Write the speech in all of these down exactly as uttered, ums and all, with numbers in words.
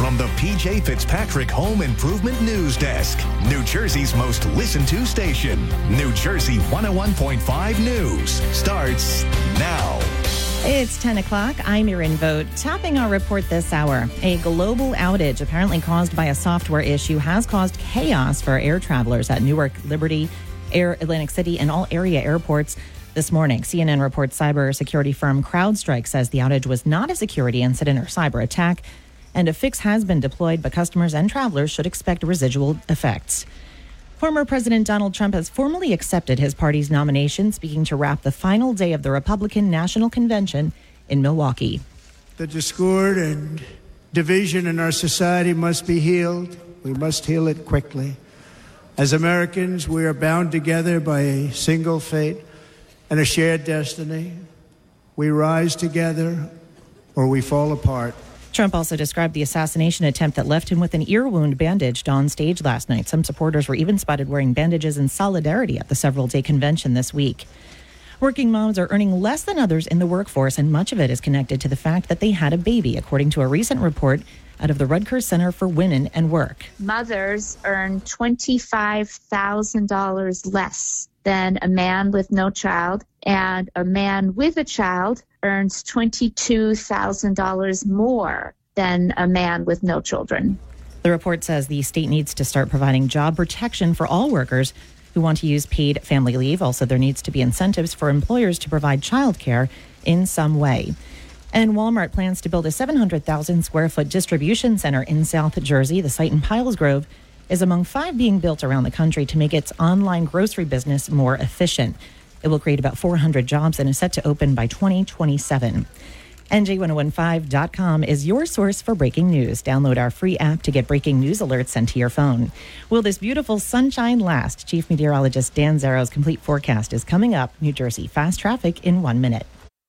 from the P J Fitzpatrick Home Improvement News Desk, New Jersey's most listened to station. New Jersey one oh one point five News starts now. It's ten o'clock. I'm Erin Vogt. Topping our report this hour, a global outage apparently caused by a software issue has caused chaos for air travelers at Newark, Liberty, Air, Atlantic City, and all area airports this morning. C N N reports cybersecurity firm CrowdStrike says the outage was not a security incident or cyber attack, and a fix has been deployed, but customers and travelers should expect residual effects. Former President Donald Trump has formally accepted his party's nomination, speaking to wrap the final day of the Republican National Convention in Milwaukee. The discord and division in our society must be healed. We must heal it quickly. As Americans, we are bound together by a single fate and a shared destiny. We rise together or we fall apart. Trump also described the assassination attempt that left him with an ear wound bandaged on stage last night. Some supporters were even spotted wearing bandages in solidarity at the several-day convention this week. Working moms are earning less than others in the workforce, and much of it is connected to the fact that they had a baby, according to a recent report out of the Rutgers Center for Women and Work. Mothers earn twenty-five thousand dollars less than a man with no child, and a man with a child earns twenty-two thousand dollars more than a man with no children. The report says the state needs to start providing job protection for all workers who want to use paid family leave. Also, there needs to be incentives for employers to provide childcare in some way. And Walmart plans to build a seven hundred thousand square foot distribution center in South Jersey. The site in Piles Grove is among five being built around the country to make its online grocery business more efficient. It will create about four hundred jobs and is set to open by twenty twenty-seven. N J ten fifteen dot com is your source for breaking news. Download our free app to get breaking news alerts sent to your phone. Will this beautiful sunshine last? Chief Meteorologist Dan Zaro's complete forecast is coming up. New Jersey fast traffic in one minute.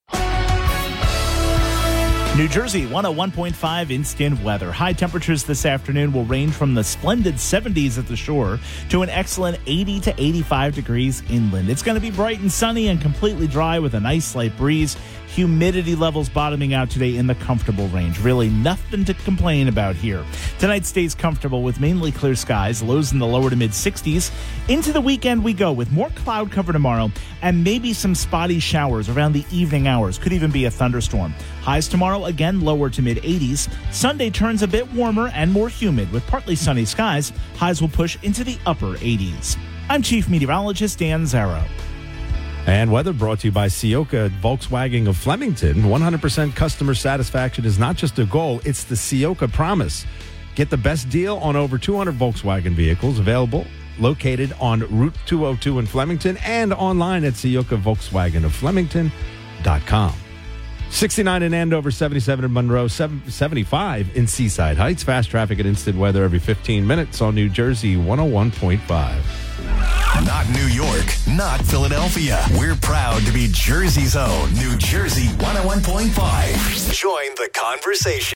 New Jersey one oh one point five instant weather. High temperatures this afternoon will range from the splendid seventies at the shore to an excellent eighty to eighty-five degrees inland. It's going to be bright and sunny and completely dry with a nice slight breeze. Humidity levels bottoming out today in the comfortable range. Really nothing to complain about here. Tonight stays comfortable with mainly clear skies, lows in the lower to mid sixties. Into the weekend we go with more cloud cover tomorrow and maybe some spotty showers around the evening hours. Could even be a thunderstorm. Highs tomorrow again lower to mid eighties. Sunday turns a bit warmer and more humid with partly sunny skies. Highs will push into the upper eighties. I'm Chief Meteorologist Dan Zaro. And weather brought to you by Ciocca Volkswagen of Flemington. one hundred percent customer satisfaction is not just a goal, it's the Ciocca promise. Get the best deal on over two hundred Volkswagen vehicles available, located on Route two oh two in Flemington and online at Ciocca Volkswagen of Flemington dot com. sixty-nine in Andover, seventy-seven in Monroe, seventy-five in Seaside Heights. Fast traffic and instant weather every fifteen minutes on New Jersey one oh one point five. Not New York, not Philadelphia. We're proud to be Jersey's own New Jersey one oh one point five. Join the conversation.